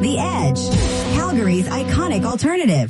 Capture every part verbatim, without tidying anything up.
The Edge, Calgary's iconic alternative.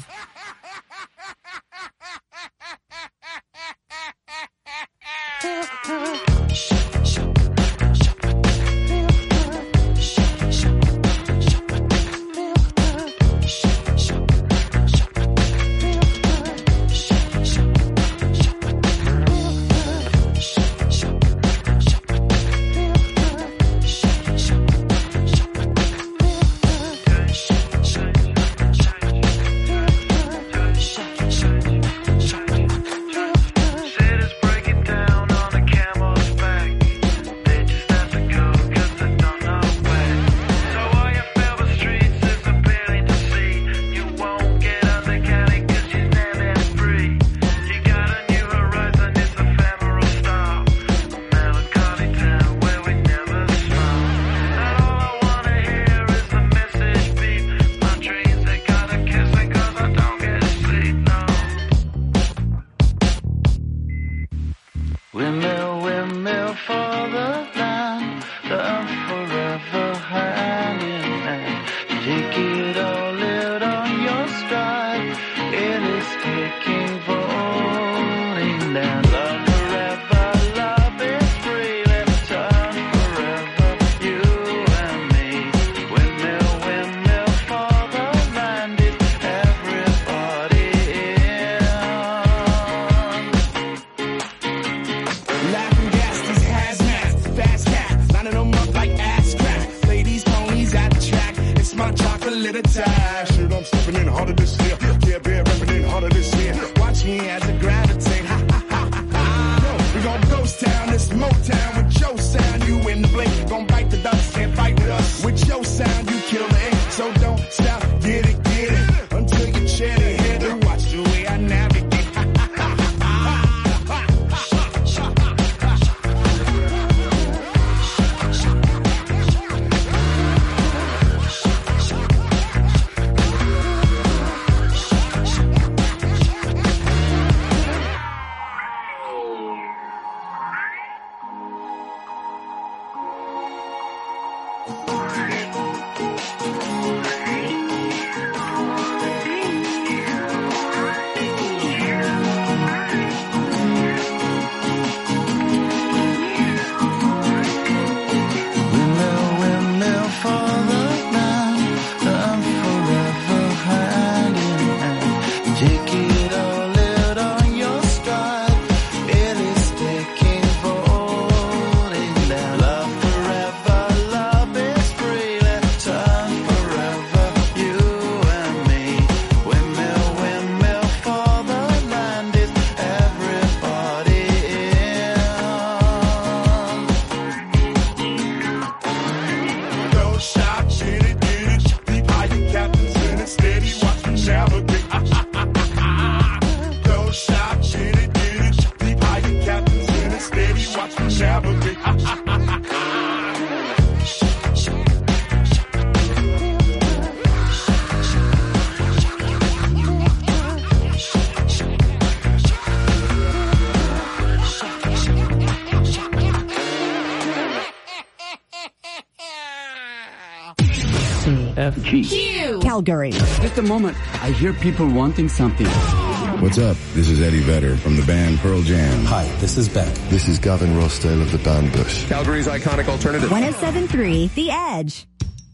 F G. Q. Calgary. Just a moment. I hear people wanting something. What's up? This is Eddie Vedder from the band Pearl Jam. Hi, this is Beck. This is Gavin Rossdale of the band Bush. Calgary's iconic alternative. one oh seven point three The Edge.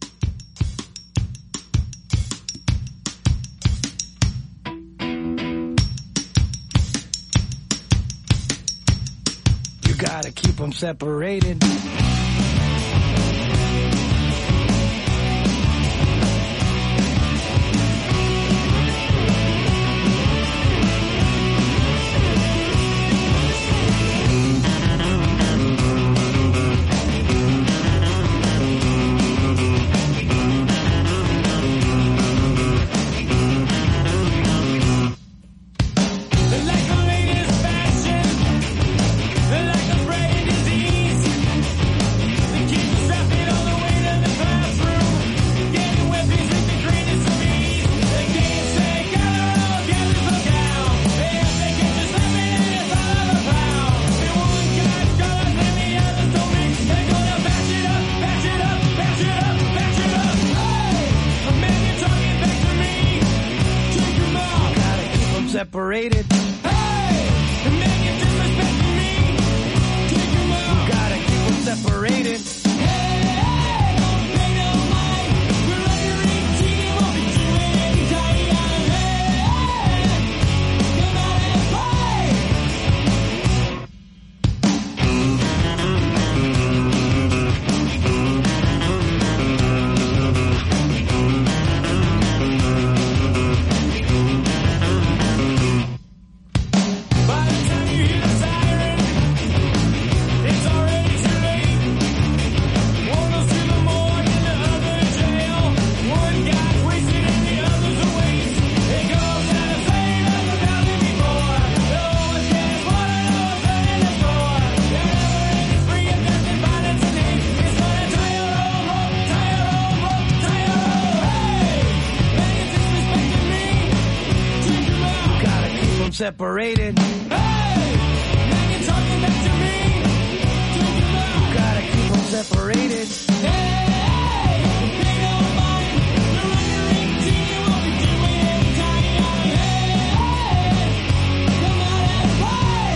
You gotta keep them separated. Like a brain disease, the separated. Hey, man, you're disrespecting me. Kick him out. You gotta keep them separated. Hey, hey, don't pay no mind. We're under eighteen, won't be doing any time. Hey, hey, come out and play. By the time you hear the siren, it's already too late. One goes to the morgue and the other in jail. One guy's wasted and the other's a waste. It goes out of sight like a thousand before. No one cares what I know is burning the floor. There never is free of death and violence and hate. It's gonna tie your own rope, tie your own rope, tie your own. Hey, man, you're disrespecting me. Take him out. You gotta keep them separated. Hey, man, you're talking back to me. Take him out. You gotta keep them separated. Hey, hey, pay no mind. You're under eighteen, you won't be doing any time. Hey, hey, come out and play.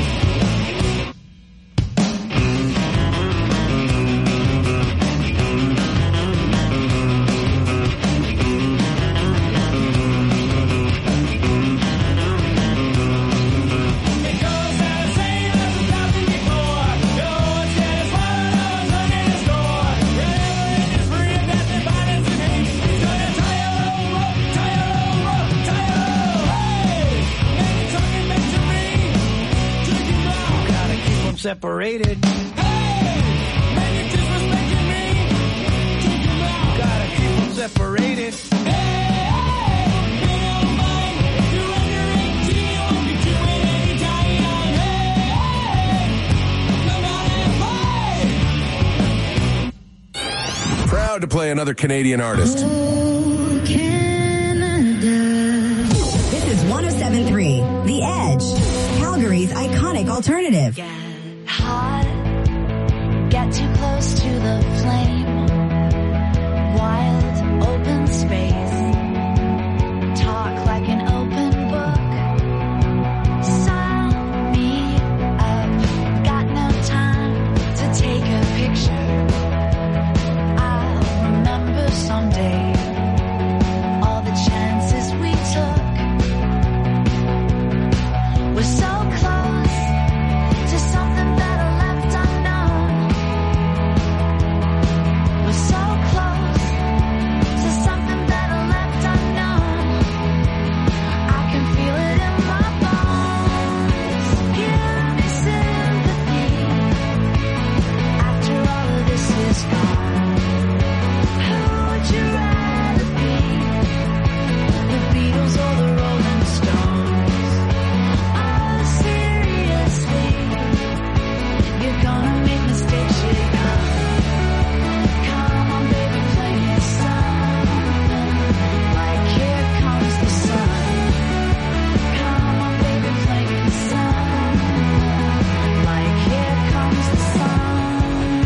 It goes out of same as a thousand before. No one's gonna swallow, no one's running the score. Wherever it is free of death and violence and hate. It's gonna tie your own rope, tie your own rope, tie your own. Hey, man, you're talking back to me. Take him out. You gotta keep them separated. Hey, man, you're disrespecting me. Take him out. You gotta keep them separated. Hey, hey, pay no mind. If you're under eighteen, you won't be doing any time. Hey, hey, come out and play. Proud to play another Canadian artist. This is one oh seven point three The Edge, Calgary's iconic alternative. Get hot, get too close to the flame. Wild, open space. Talk like an open book. Sign me up. Got no time to take a picture. I'll remember someday all the chances we took. We're so close to something better left unknown. We're so close to something better left unknown. I can feel it in my bones. Give me sympathy after all of this is gone. Who would you rather be? The Beatles or the Rolling Stones? Oh, seriously, you're gonna make mistakes, you know. Come on, baby, play me something like Here Comes the Sun. Come on, baby, play me something like Here Comes the Sun.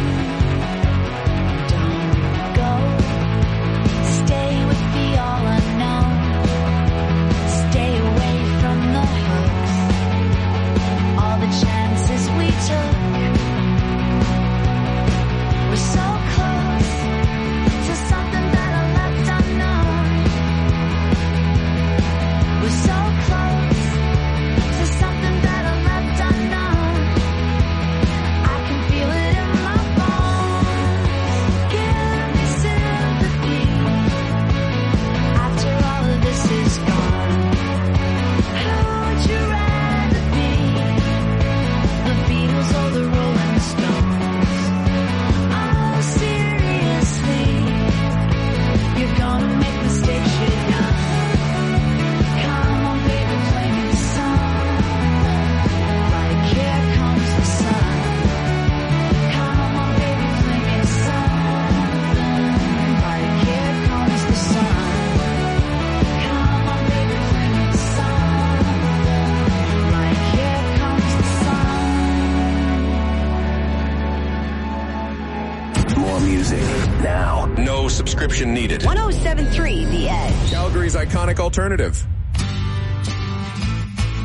Don't go, stay with the all unknown. Stay away from the hooks, all the chances we took. We're so close to something better left unknown. We're so close to something better left unknown. I can feel it in my bones. Give me sympathy after all of this is gone. Who would you rather be? The Beatles or the Rolling Stones? Oh, seriously, you're gonna make mistakes, you know. Come on, baby, play me something like Here Comes the Sun. Come on, baby, play me something like Here Comes the Sun. Come on, baby, play me something like Here Comes the Sun. More music now. No subscription needed. one oh seven point three The Edge. Calgary's iconic alternative.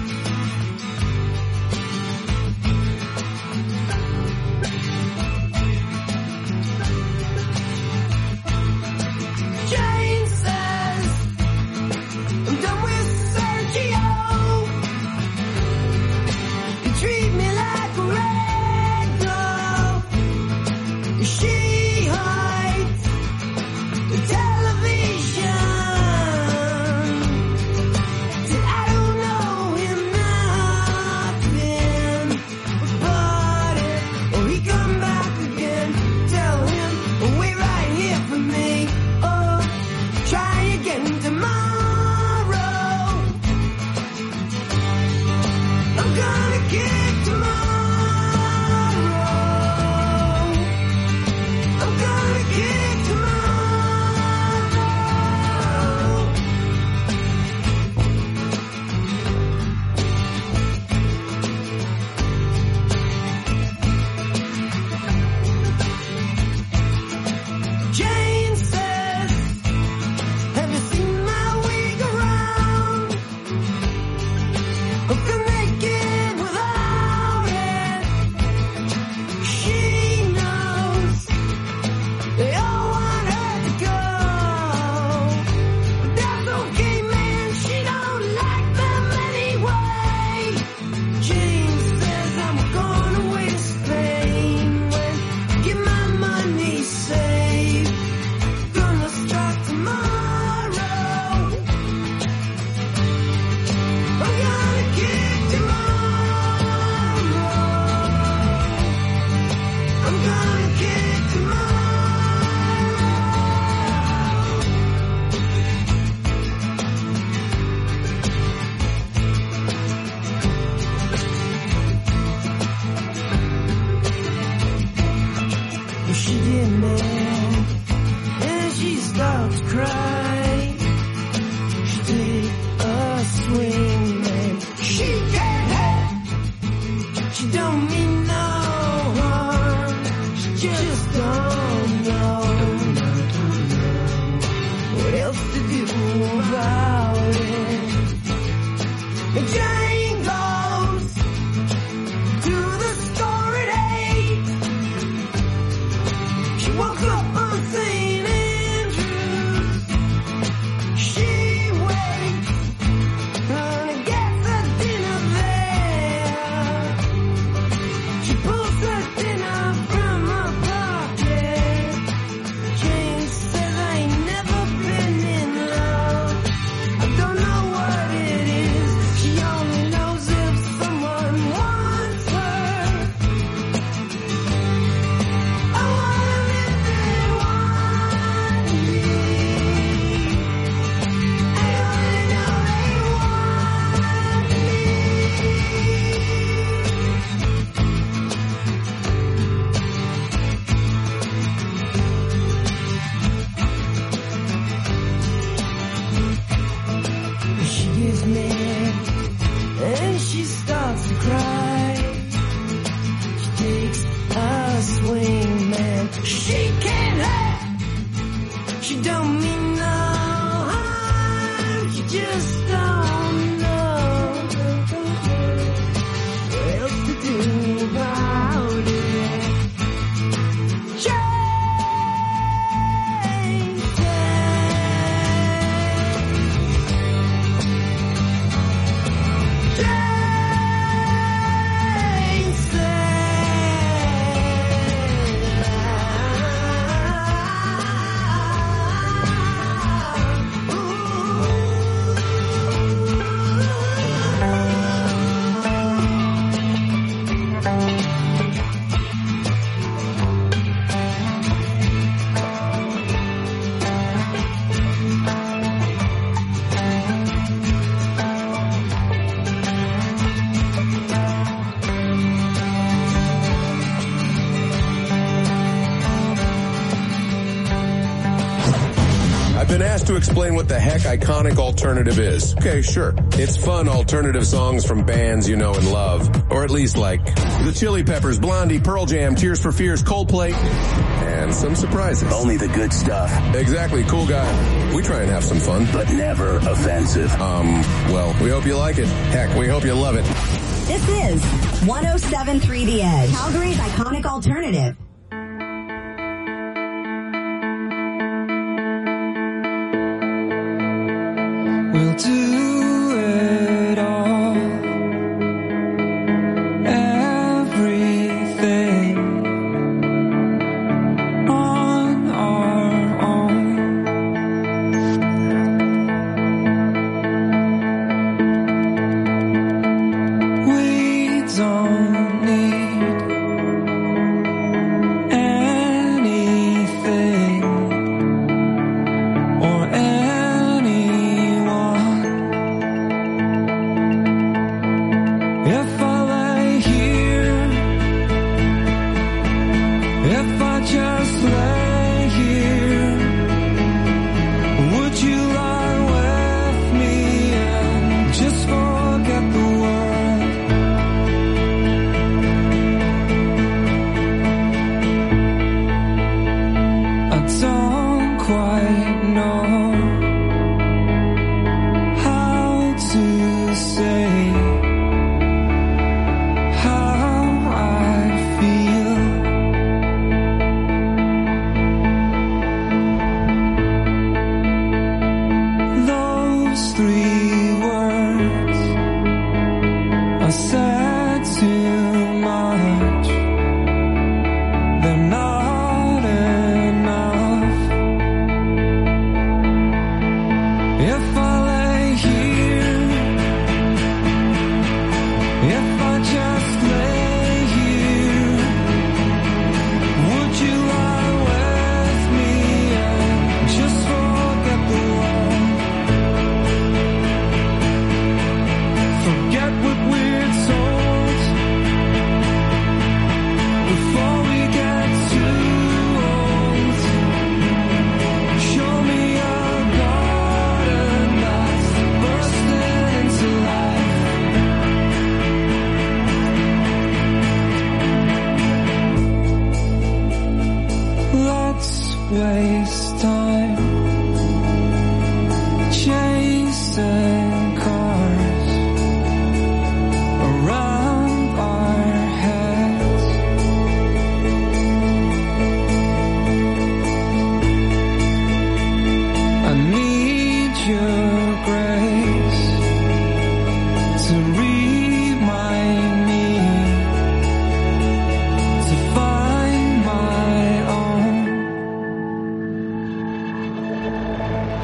get mad and she starts to cry. She take a swing and she can't have. She don't mean no harm. She just don't know what else to do about it. And Jane goes to the store at eight. She woke up on Saint Andrews. She waits and gets her dinner there. She pulls her dinner from her pocket. Jane says, I ain't never been in love. I don't know what it is. She only knows if someone wants her. I want them if they want me. I only know they want me. She gets mad and she starts to cry. She takes a swing, man. She can't have. She don't mean no harm. She just don't know what else to do about it. Jane Jane I've been asked to explain what the heck iconic alternative is. Okay, sure. It's fun alternative songs from bands you know and love. Or at least like the Chili Peppers, Blondie, Pearl Jam, Tears for Fears, Coldplay, and some surprises. Only the good stuff, Exactly, cool guy. We try and have some fun. but never offensive. Um, well, we hope you like it. Heck, we hope you love it. This is one oh seven point three The Edge, Calgary's iconic alternative. We'll do it all. Everything on our own. We don't need anything or anyone. If I lay here, if I just lay here, would you lie with me and just forget the world? I don't quite know how to say how I feel. Those three words I said too much. They're not enough. If I lay here, if I just lay here, would you lie with me and just forget the world? Forget what we're told.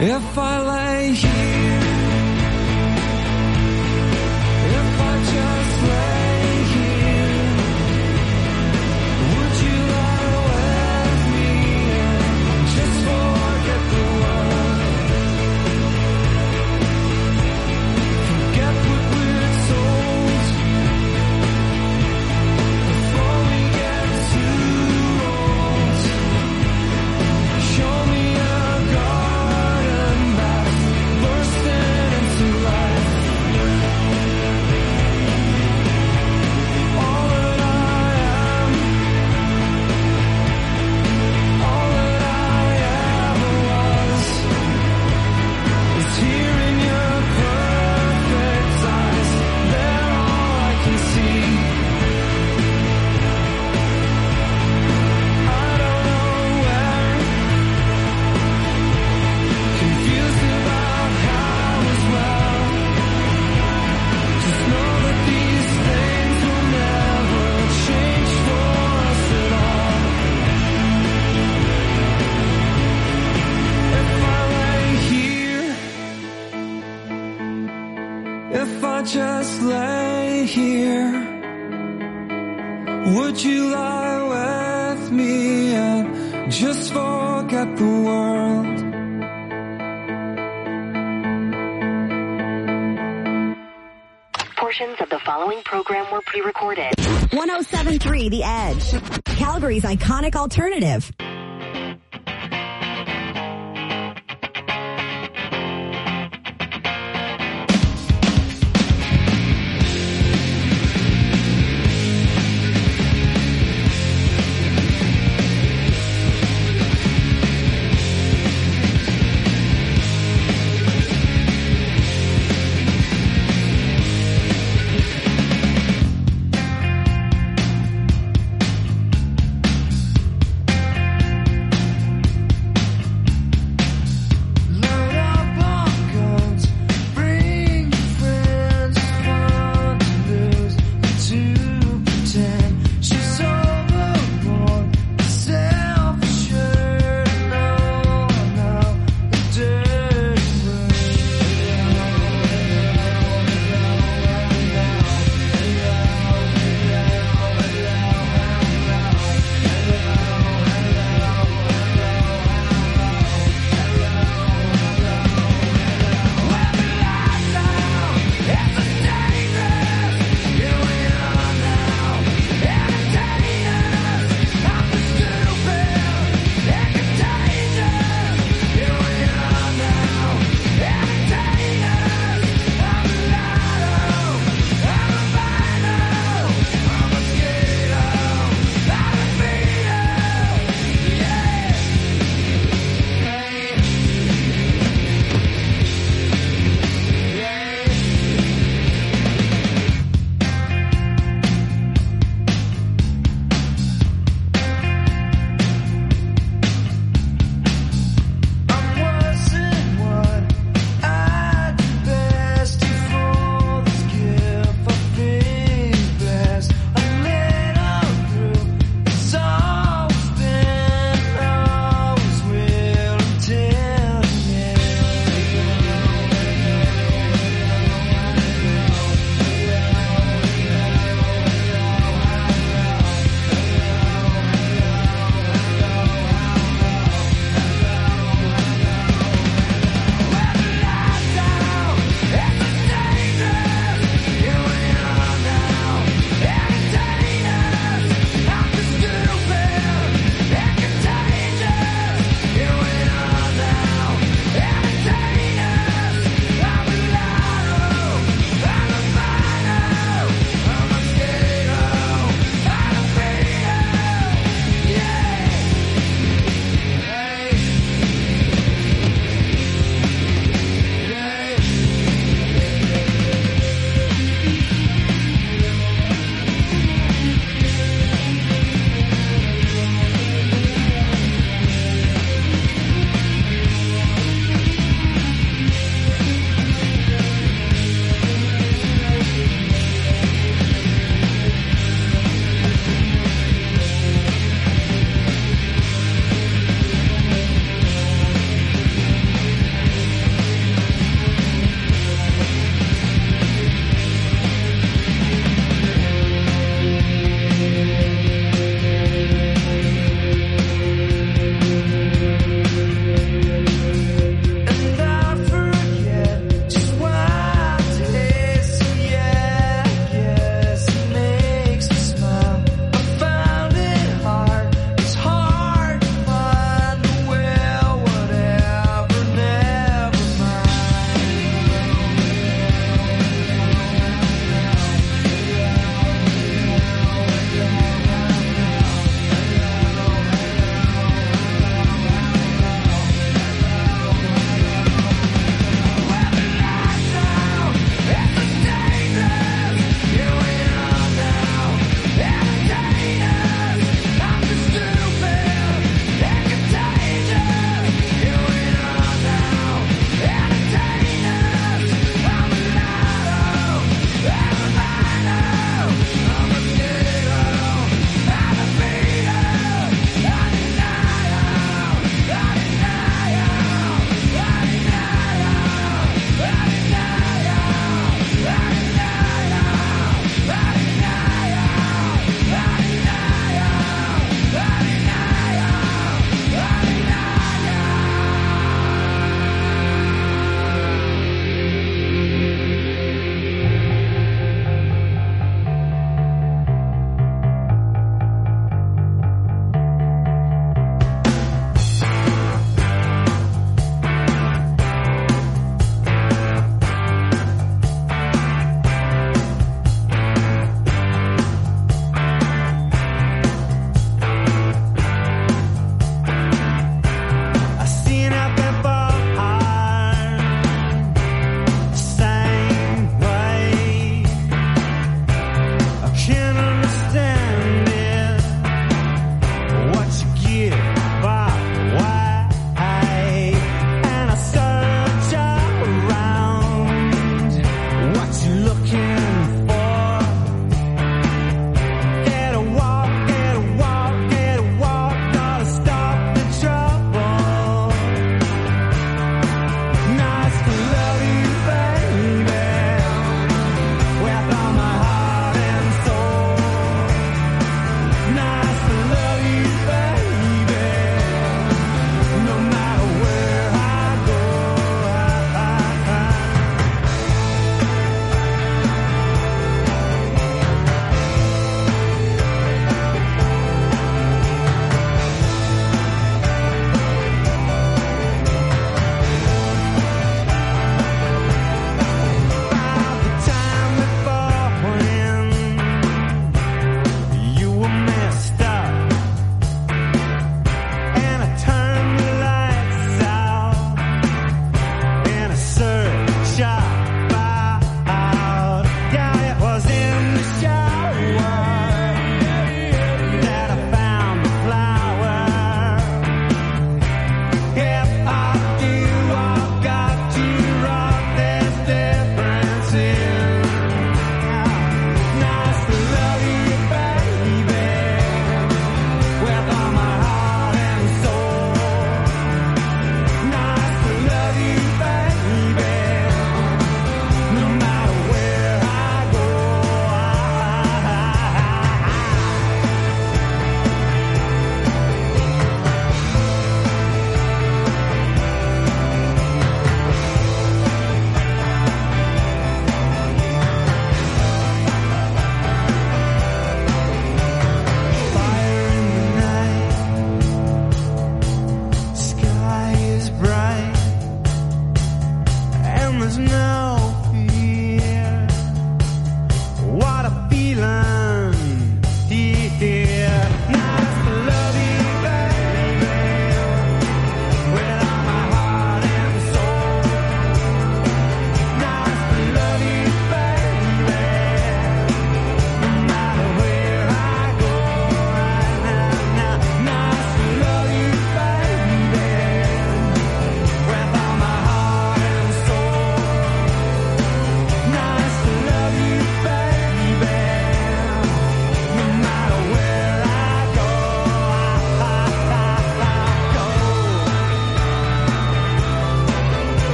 If I lay here, if I just lay here, would you lie with me and just forget the world? Forget what we're told before we get too old. Show me a garden that's bursting into life. All that I am, all that I ever was, is here in your perfect eyes. They're all I can see. I don't know where, confused about how as well. Just know that these things will never change for us at all. If I lay here, if I just lay here, would you lie with me and just forget the world? Portions of the following program were pre-recorded. one oh seven point three The Edge. Calgary's iconic alternative.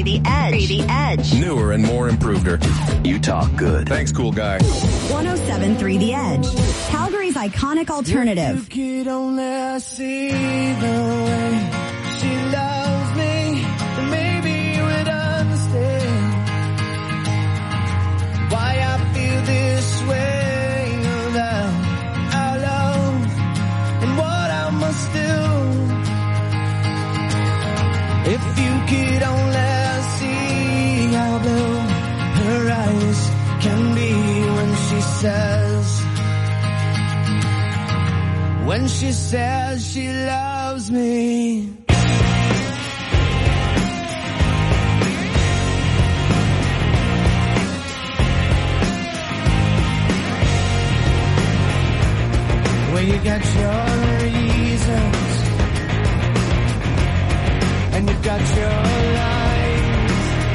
The Edge. The Edge. Newer and more improveder. You talk good. Thanks, cool guy. one oh seven point three The Edge. Calgary's iconic alternative. If you could only see the way she loves me, then maybe you would understand why I feel this way about our love and what I must do. If you could only see how blue her eyes can be when she says, when she says she loves me. Well, you got your reasons, and you've got your lies,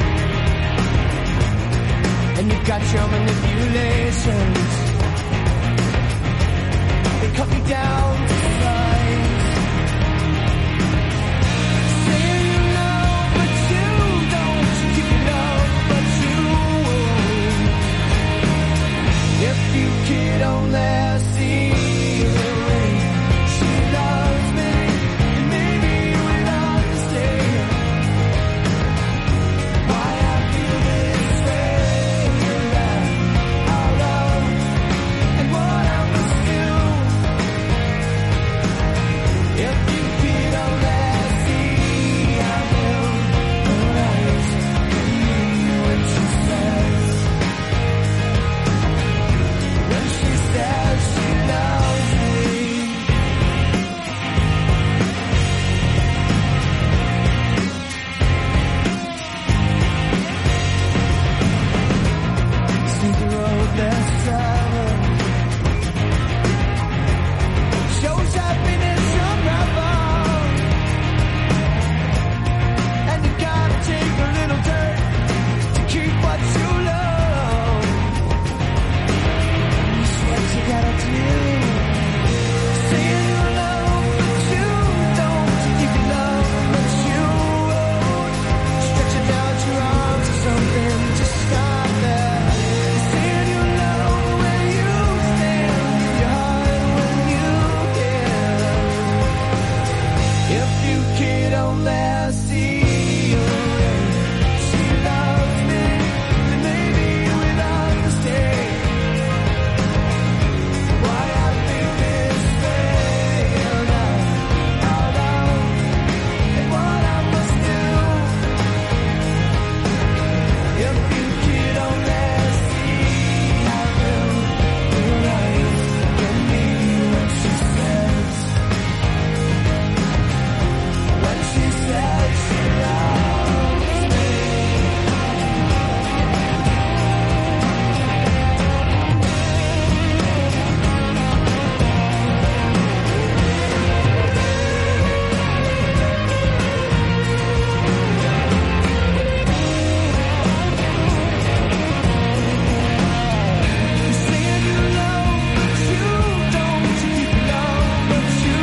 and you've got your manipulations. They cut me down to size. Say you love, but you don't. You love, but you won't. If you could only see the way she loves me, maybe you would understand why I feel this way about our love and what I must do. If you could only see how blue her eyes can be when she says, when she says she loves me. Seems the road less traveled shows happiness unraveled, and you gotta take a little dirt to keep what you love. It's what you gotta do. Saying you love, but you don't. If you love, but you won't. Stretching out your arms or something to stop that. Saying you love when you stand, your heart when you can. If you could only see the way she loves me, then maybe you would understand why I feel this way about our love and what I must do. If you could only see how blue her eyes can be when she says, when she says she loves me. Saying you love, but you don't. You love, but you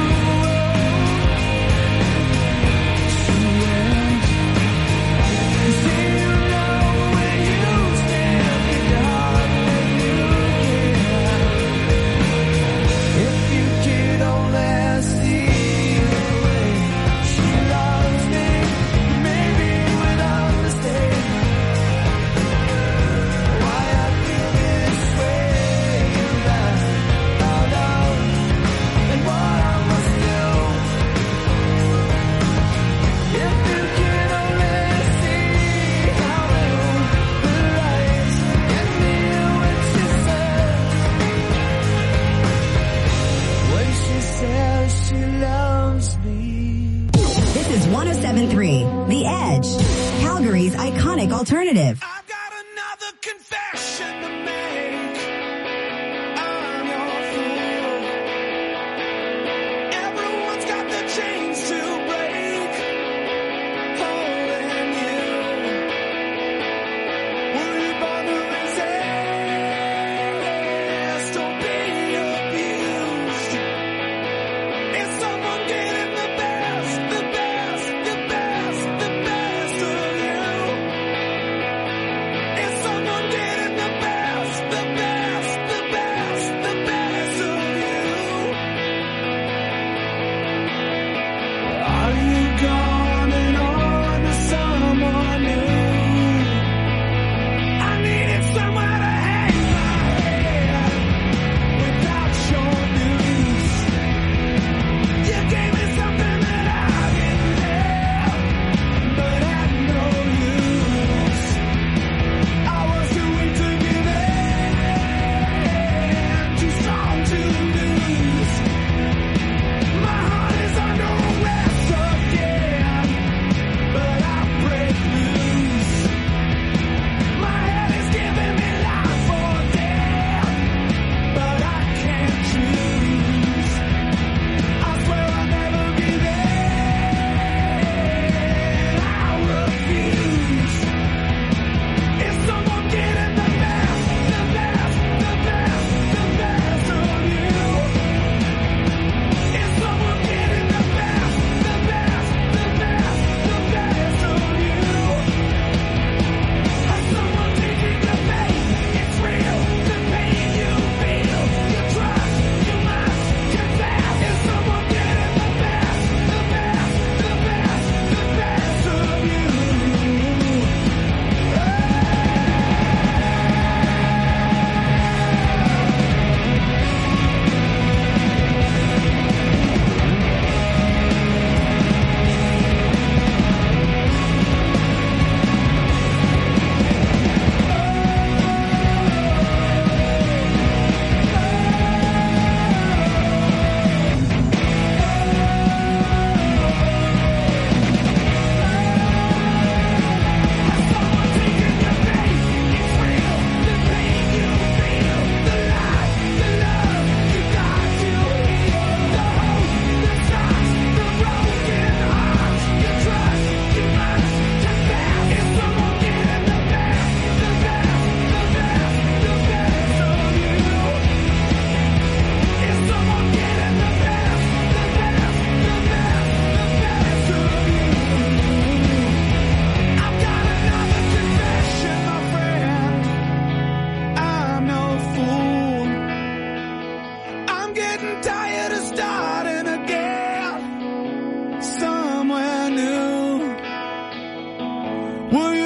won't. She won't. Saying you love when you stand in your heart when you can. If you could only see the way she loves me, maybe you would understand why I feel this way about our love and what I must do. If you could only see how blue her eyes can be when she says, when she says she loves me. This is one oh seven point three The Edge. Calgary's iconic alternative. I've got another confession to make. I'm your fool. Everyone's got the chains to break. Holding you. Were you born to resist or be abused? Is someone getting the best, the best, the best, the best of you?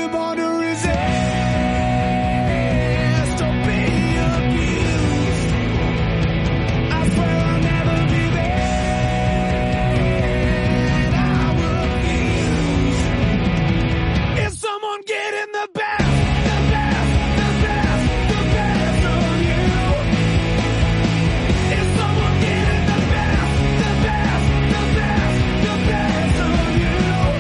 only born to resist or be abused. I swear I'll never be there. I refuse. Is someone getting the best, the best, the best, the best of you? Is someone getting the best, the best, the best, the best of you?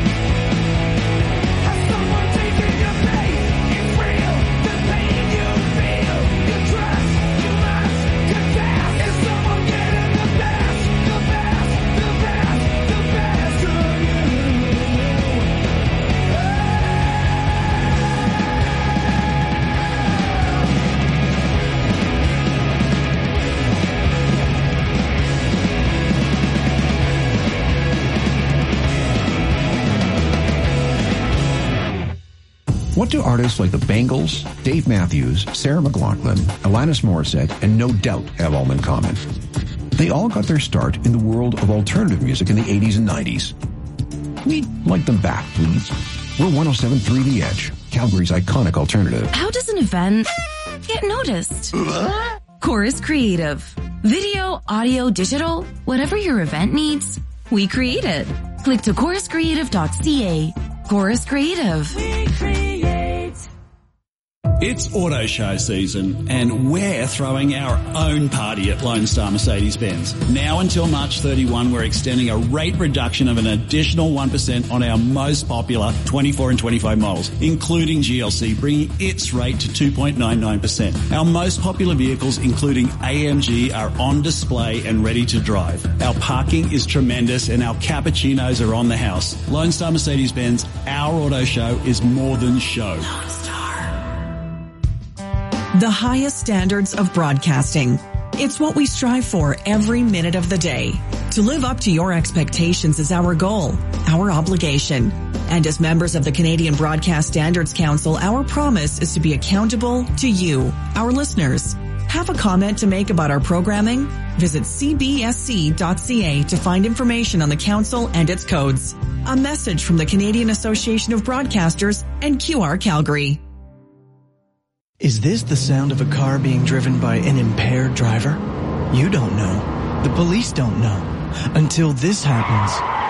Has someone taken your pain? It's real. The pain you feel, you trust, you must confess. Is someone getting the best, the best, the best, the best of you? What do artists like the Bangles, Dave Matthews, Sarah McLachlan, Alanis Morissette, and No Doubt have all in common? They all got their start in the world of alternative music in the eighties and nineties. We'd like them back, please. We're one oh seven point three The Edge, Calgary's iconic alternative. How does an event get noticed? Chorus Creative. Video, audio, digital, whatever your event needs, we create it. Click to chorus creative dot c a. Chorus Creative. It's auto show season, and we're throwing our own party at Lone Star Mercedes-Benz. Now until March thirty-first, we're extending a rate reduction of an additional one percent on our most popular twenty-four and twenty-five models, including G L C, bringing its rate to two point nine nine percent. Our most popular vehicles, including A M G, are on display and ready to drive. Our parking is tremendous, and our cappuccinos are on the house. Lone Star Mercedes-Benz, our auto show is more than show. The highest standards of broadcasting. It's what we strive for every minute of the day. To live up to your expectations is our goal, our obligation. And as members of the Canadian Broadcast Standards Council, our promise is to be accountable to you, our listeners. Have a comment to make about our programming? Visit c b s c dot c a to find information on the council and its codes. A message from the Canadian Association of Broadcasters and Q R Calgary. Is this the sound of a car being driven by an impaired driver? You don't know. The police don't know. Until this happens.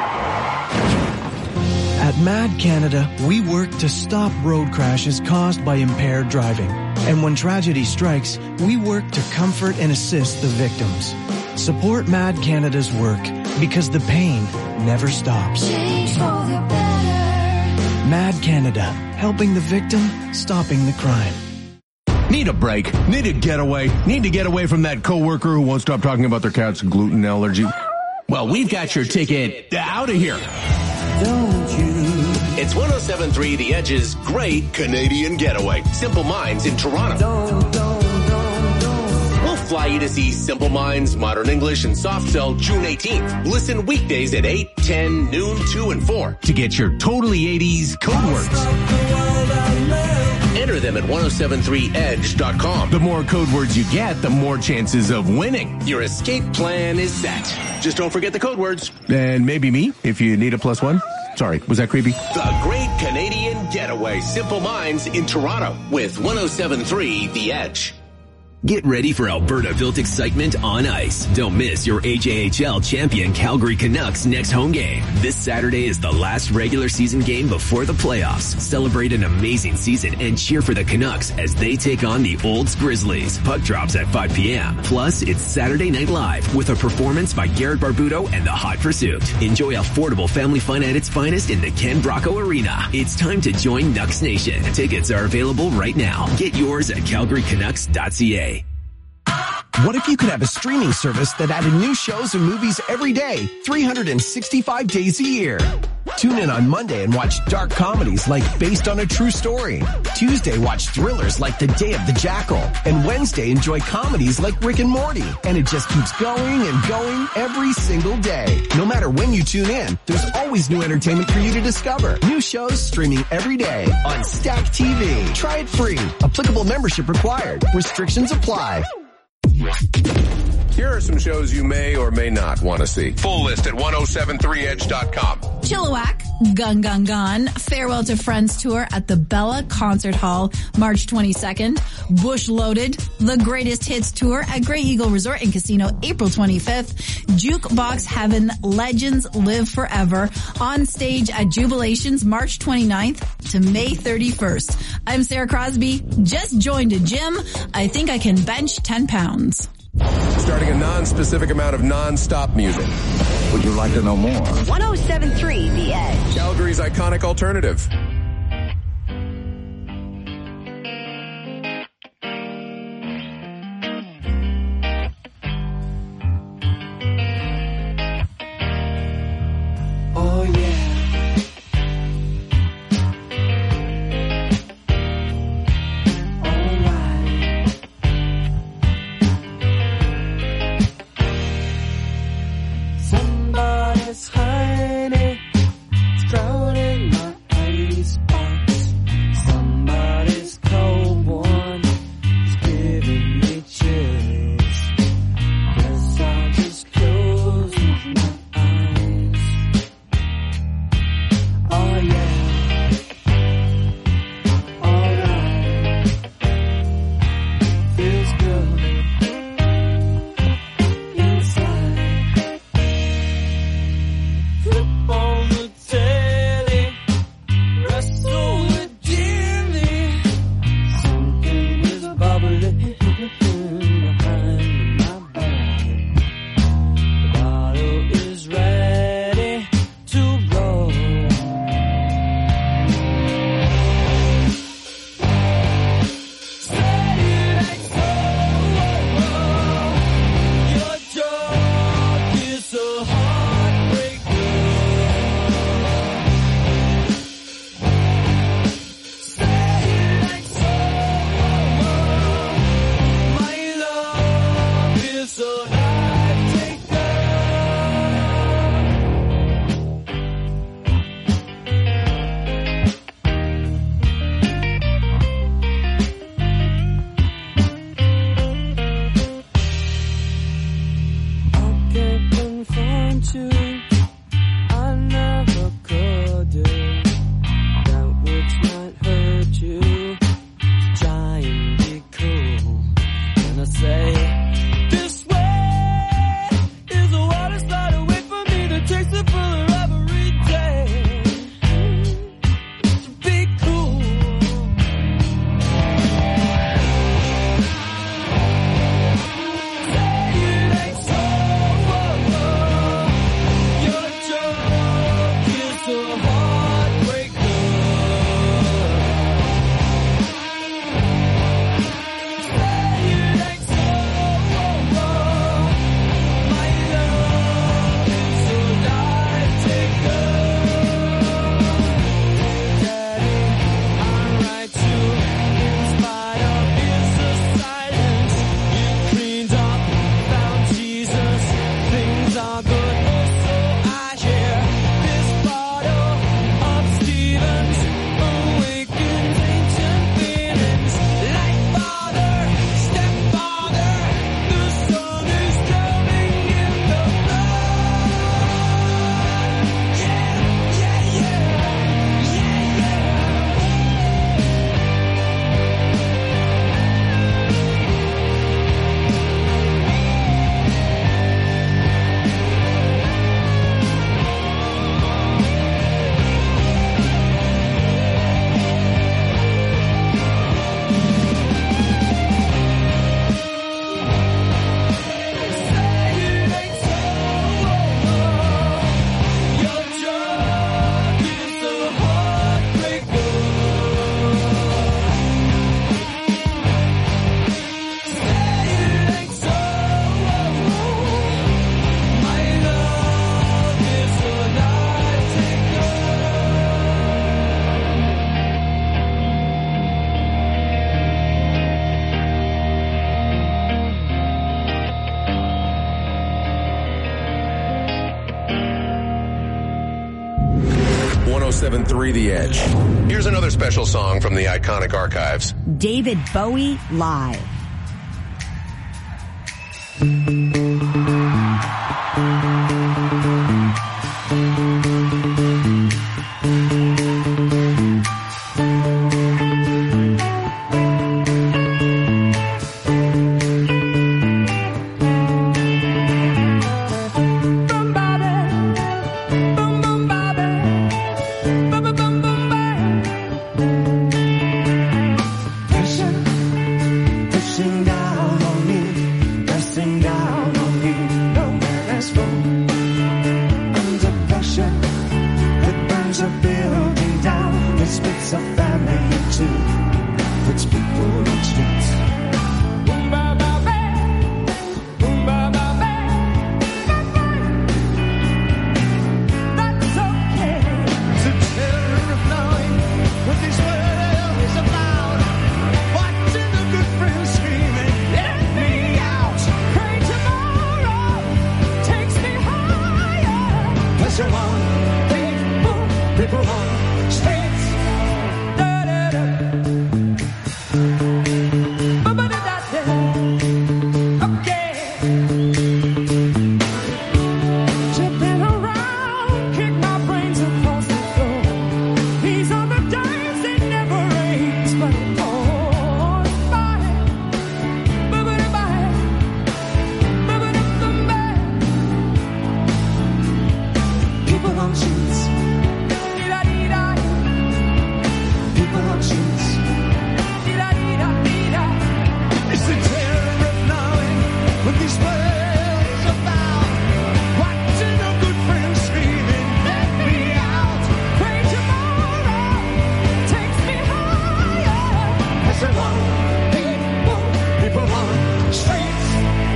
At Mad Canada, we work to stop road crashes caused by impaired driving. And when tragedy strikes, we work to comfort and assist the victims. Support Mad Canada's work because the pain never stops. Change for the better. Mad Canada, helping the victim, stopping the crime. Need a break? Need a getaway? Need to get away from that coworker who won't stop talking about their cat's gluten allergy? Well, we've got your ticket out of here. Don't you? It's one oh seven point three The Edge's Great Canadian Getaway. Simple Minds in Toronto. Don't, don't, don't, don't. We'll fly you to see Simple Minds, Modern English, and Soft Cell June eighteenth. Listen weekdays at eight, ten, noon, two, and four to get your totally eighties code words. Enter them at one oh seven three edge dot com. The more code words you get, the more chances of winning. Your escape plan is set. Just don't forget the code words. And maybe me, if you need a plus one. Sorry, was that creepy? The Great Canadian Getaway. Simple Minds in Toronto with one oh seven point three The Edge. Get ready for Alberta-built excitement on ice. Don't miss your A J H L champion Calgary Canucks next home game. This Saturday is the last regular season game before the playoffs. Celebrate an amazing season and cheer for the Canucks as they take on the Olds Grizzlies. Puck drops at five p.m. Plus, it's Saturday Night Live with a performance by Garrett Barbuto and the Hot Pursuit. Enjoy affordable family fun at its finest in the Ken Brocco Arena. It's time to join Nucks Nation. Tickets are available right now. Get yours at calgary canucks dot c a. What if you could have a streaming service that added new shows and movies every day, three hundred sixty-five days a year? Tune in on Monday and watch dark comedies like Based on a True Story. Tuesday, watch thrillers like The Day of the Jackal. And Wednesday, enjoy comedies like Rick and Morty. And it just keeps going and going every single day. No matter when you tune in, there's always new entertainment for you to discover. New shows streaming every day on Stack T V. Try it free. Applicable membership required. Restrictions apply. Here are some shows you may or may not want to see. Full list at ten seventy-three edge dot com. Chilliwack, Gun Gun Gun, Farewell to Friends Tour at the Bella Concert Hall, March twenty-second. Bush Loaded, The Greatest Hits Tour at Grey Eagle Resort and Casino, April twenty-fifth. Jukebox Heaven, Legends Live Forever, on stage at Jubilations, March twenty-ninth to May thirty-first. I'm Sarah Crosby, just joined a gym. I think I can bench ten pounds. Starting a non-specific amount of non-stop music. Would you like to know more? ten seventy-three The Edge. Calgary's iconic alternative. Oh yeah. Somebody's hiding, drowning my icebox. Somebody's cold one is giving me chills. Guess I'll just close my eyes. Oh yeah, alright, feels good inside. Flip on the telly, wrestle with Jimmy. Something is bubbling behind my back. The bottle is ready to blow. Say it ain't so. Your job is a heartbreaker. Say it ain't so. My love is a life taker. I can't confront you. I never could do that which might hurt you. Try and be cool. And I say, this way is a water slide away from me to taste the fuller every day. So be cool. Say it ain't so. Your joke is a heartbreaker. Say it ain't so. My love is a life taker. Daddy, I write you in spite of his silence. You cleaned up, found Jesus. Things are good, oh so I hear. This bottle of Stevens awakens ancient feelings. Like father, stepfather, the sun is coming in the blood. Yeah, yeah, yeah, yeah, yeah. Say it ain't so. Your job is a heartbreaker. Say it ain't so. My love is a life taker. ten seventy-three The Edge. Here's another special song from the iconic archives. David Bowie live. Pushing down on me, pressing down on me, nowhere less room. Under pressure, it burns a building down, it splits a family in two, puts people on streets. Boom, ba, ba, ba. Boom, ba, ba, ba. That's okay. It's a terror of knowing what this world is about. Watching the good friends screaming, let me out. Pray tomorrow takes me higher. Pressure on people, people on streets. Da, da, da. Ba-ba-da-da-da. Okay. Jumping around, kick my brains across the floor. These are the days that never rains, but it pours by. Ba-ba-da-ba. Ba-ba-da-ba-ba. People on streets. Dee-da-dee-da. People on streets. Dee-da-dee-da-dee-da. It's the terror of knowing what this world is about. Watching a good friend screaming, let me out. Pray tomorrow takes me higher. As I want people, people on streets.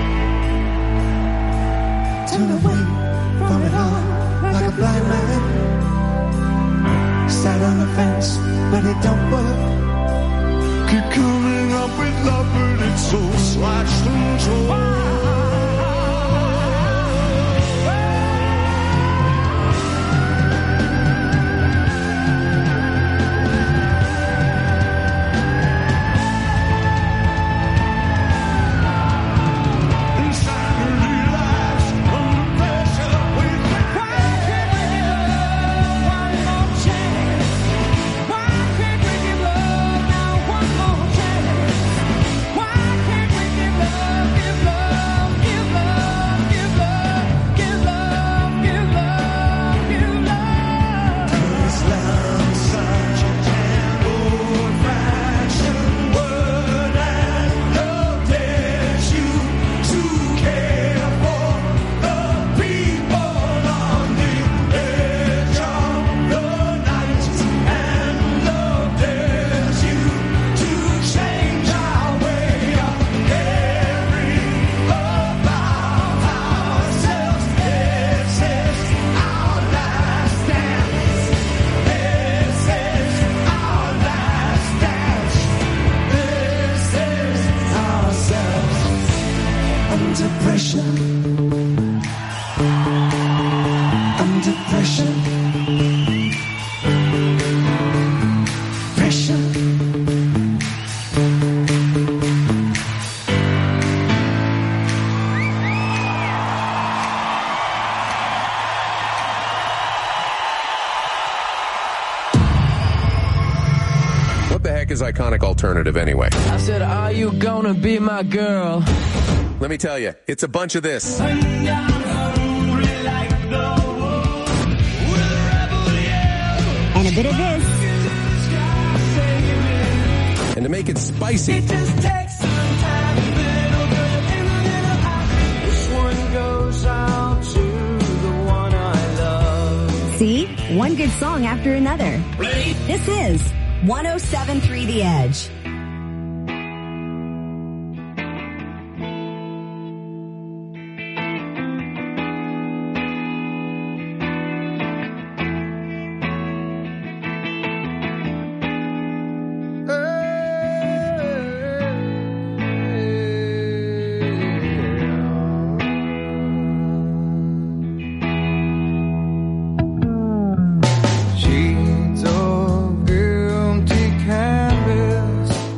Turn away from it all like a blind man. Sat on the fence, but it don't work. Keep coming up with love, but it's so slashed and torn. Insanity lies under pressure with the quiet. One more chance. Why can't we give love now? One more chance. Why can't we give love, give love, give love, give love, give love, give love, give love? 'Cause love's such a damn old-fashioned word, and love dares you to care for the people on the edge of the night, and love dares you to change our way of caring about ourselves. This is our last dance. This is our last dance. This is ourselves under pressure. Under pressure. Pressure. What the heck is iconic alternative anyway? I said, are you gonna be my girl? Let me tell you, it's a bunch of this. And a bit of this. And to make it spicy, This one goes out to the one I love. See? One good song after another. This is one oh seven point three The Edge. Sheets of empty canvas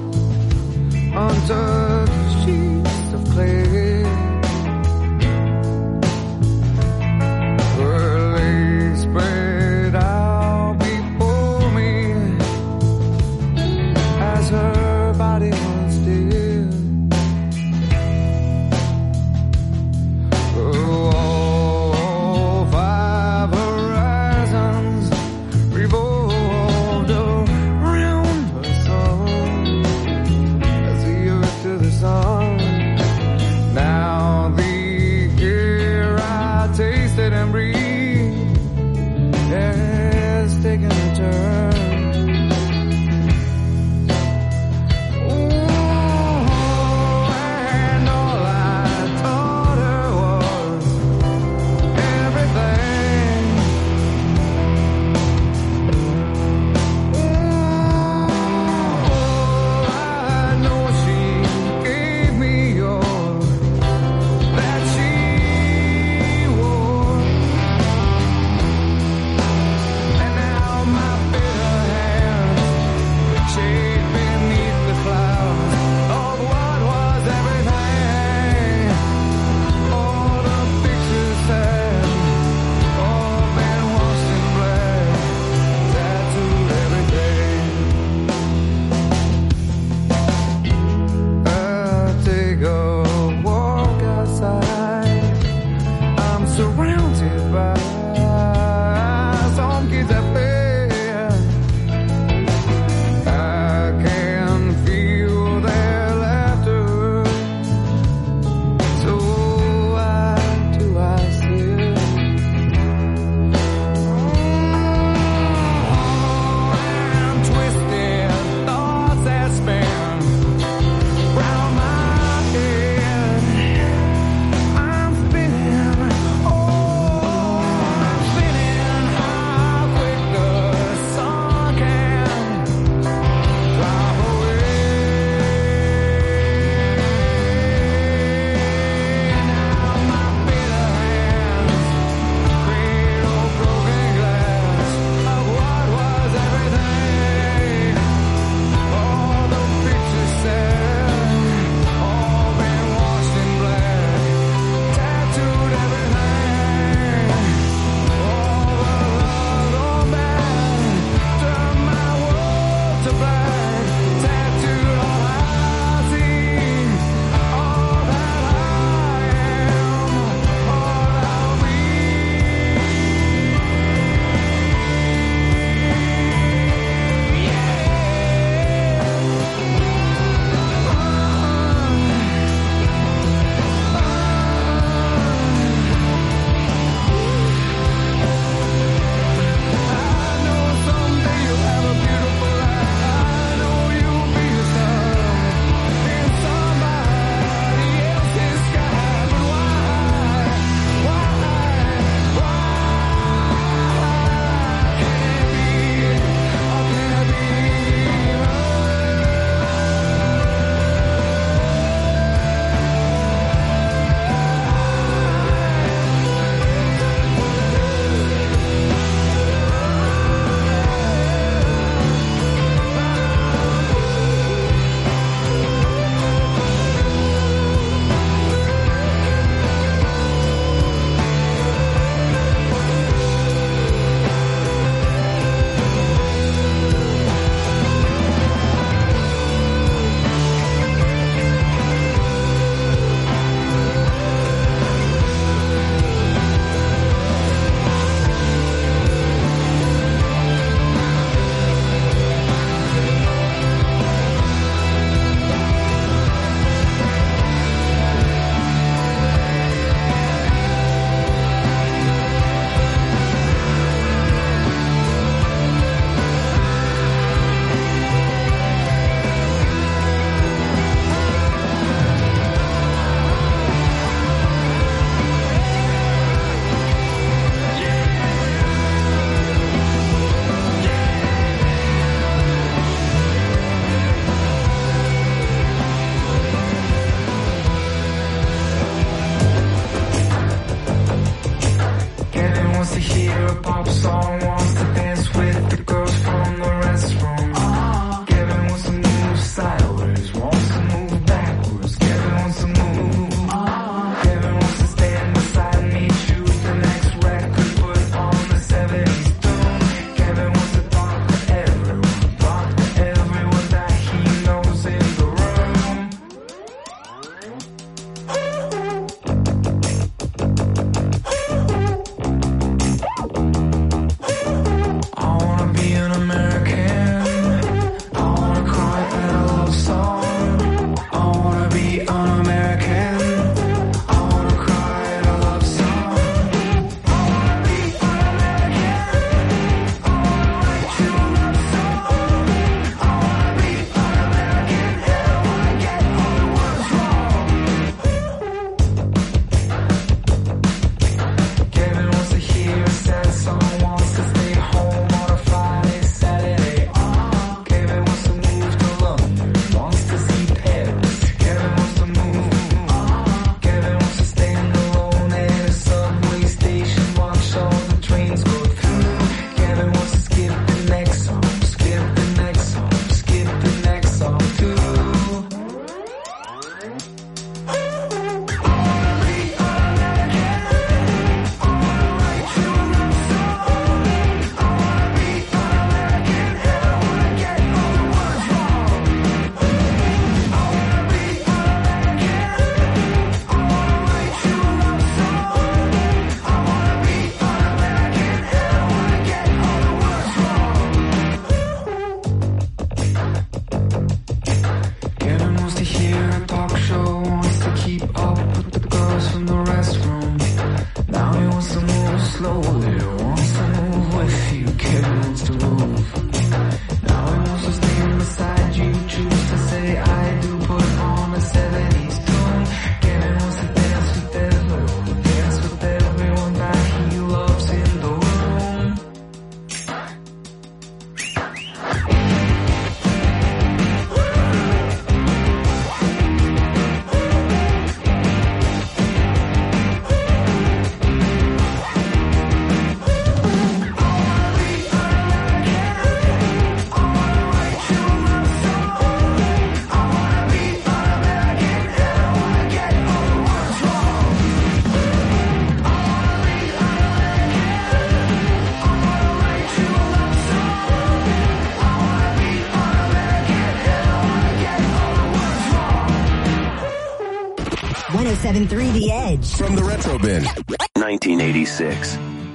oh seven point three The Edge. From the Retro Bin. nineteen eighty-six.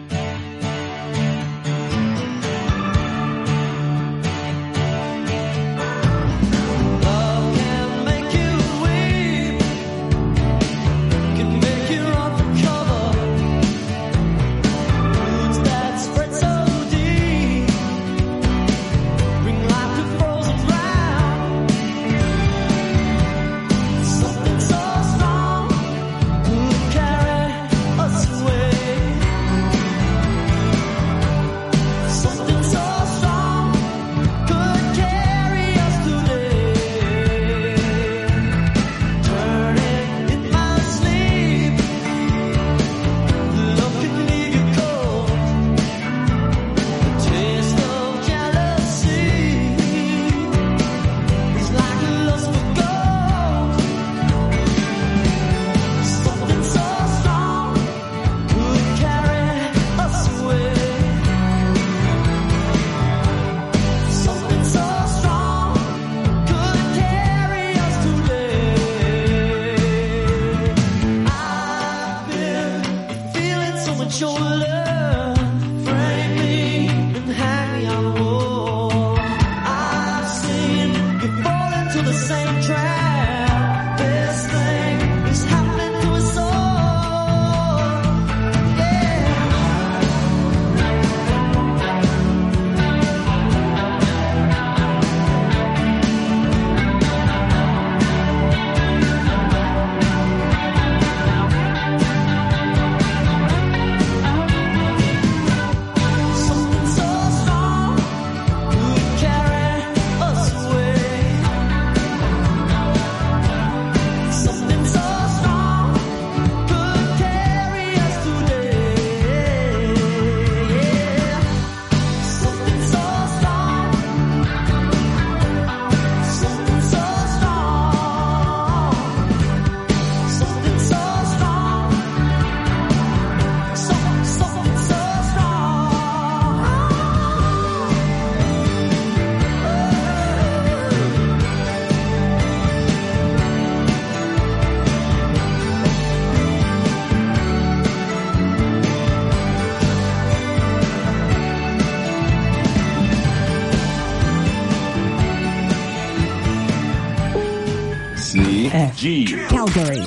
G. Calgary.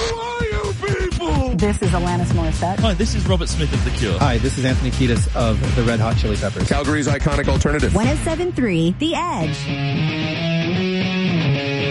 This is Alanis Morissette. Hi, this is Robert Smith of The Cure. Hi, this is Anthony Kiedis of the Red Hot Chili Peppers. Calgary's iconic alternative. one oh seven point three The Edge.